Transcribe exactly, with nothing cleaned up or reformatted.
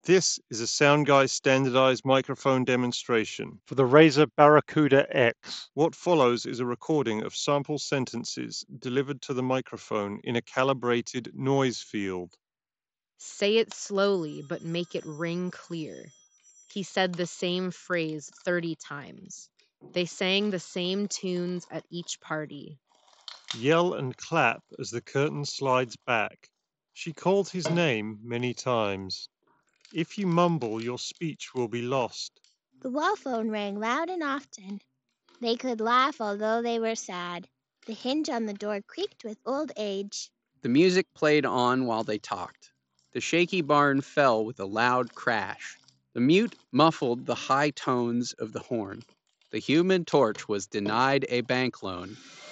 This is a SoundGuy standardized microphone demonstration for the Razer Barracuda X. What follows is a recording of sample sentences delivered to the microphone in a calibrated noise field. Say it slowly, but make it ring clear. He said the same phrase thirty times. They sang the same tunes at each party. Yell and clap as the curtain slides back. She called his name many times. If you mumble, your speech will be lost. The wall phone rang loud and often. They could laugh although they were sad. The hinge on the door creaked with old age. The music played on while they talked. The shaky barn fell with a loud crash. The mute muffled the high tones of the horn. The human torch was denied a bank loan.